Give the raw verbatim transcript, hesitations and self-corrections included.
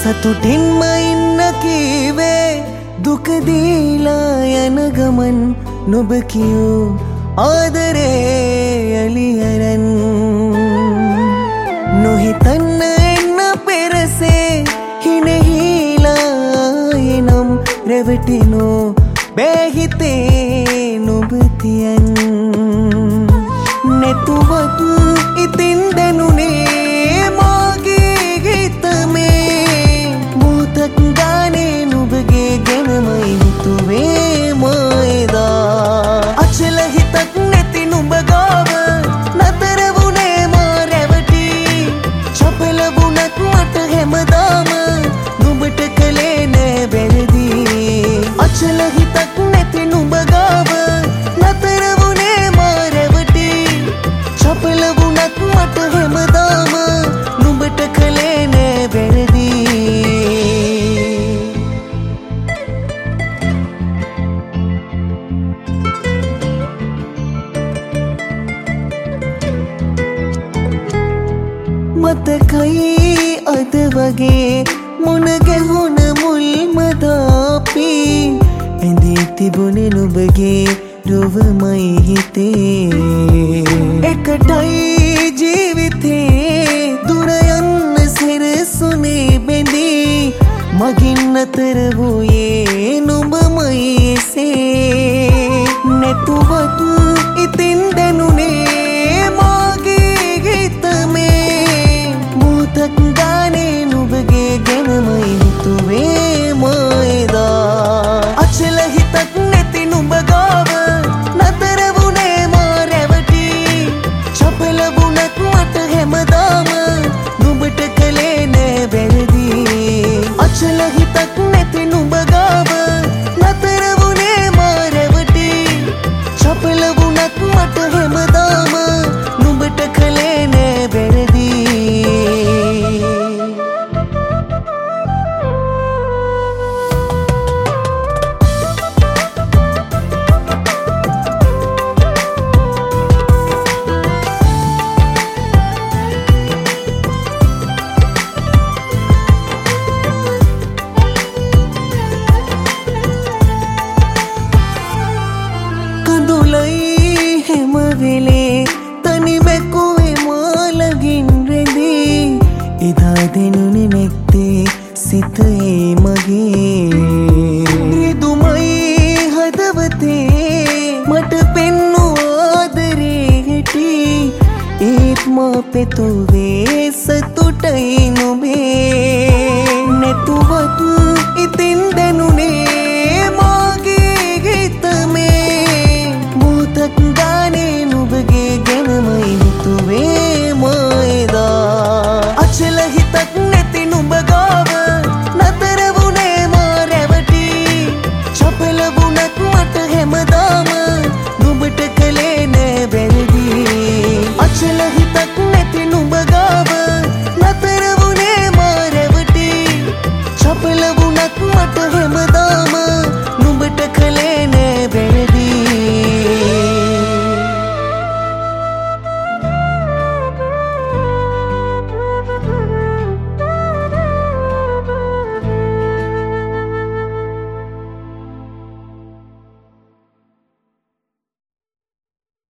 සතුටින්ම ඉන්න කීවේ දුක දීලා යන ගමන් නොබ කියූ ආදරේ එළියරන් නොහිතන්න එන්න පෙරසේ හිනෙහිලා එනම් රැවටිනෝ බෑහිතේ නොබ තියන් නැතුවත් ඉතින් දැනුනේ මාගේ හිතමේ මොහොතක් ගානේ නුඹගේ ගැනමයි හිතුවේ මයදා අචල හිතක් නැති නුඹ ගාව නතර වුණේ මා රැවටි චපල වුණත් මට හැමදාම නුඹට කලේ නෑ වැරදි අචල හිතක් නැති නුඹ ගාව නතර වුණේ මා රැවටි චපල වුණත් මට හැමදාම නුඹට කලේ නෑ වැරදි මතකයි අද වගේ මුණ ගැහුණ මුල්ම දාපි ඇඳී තිබුණේ නුඹගේ රොවමයි හිතේ එකටයි ජීවිතේ දුර යන්න සෙරසුනේ බැඳී මගින් අතර වූයේ නුඹමයි එසේ නැතුවත් ඉතින් දැනුනේ මාගේ හිතමේ මොහොතක් ගානේ නුඹගේ ගැනමයි හිතුවේ මයදා අචල හිතක් නැති නුඹ ගාව නතර වුණේ මා රැවටි චපල වුණත් මට හැමදාම නුඹට කලේ නෑ වැරදි අචල හිතක් නැති නුඹ ගාව නතර වුණේ මා රැවටි චපල වුණත් මට හැමදාම නුඹට කලේ නෑ වැරදි හැම වෙලේ තනි බැකුවේ මාලගින් රැඳී එදා දෙනුනේ නැත්තේ සිතේ මගේ රිදුමයි හදවතේ මට පෙන්නු ආදරේ හැටි ඒත් මා පෙතුවේ සත්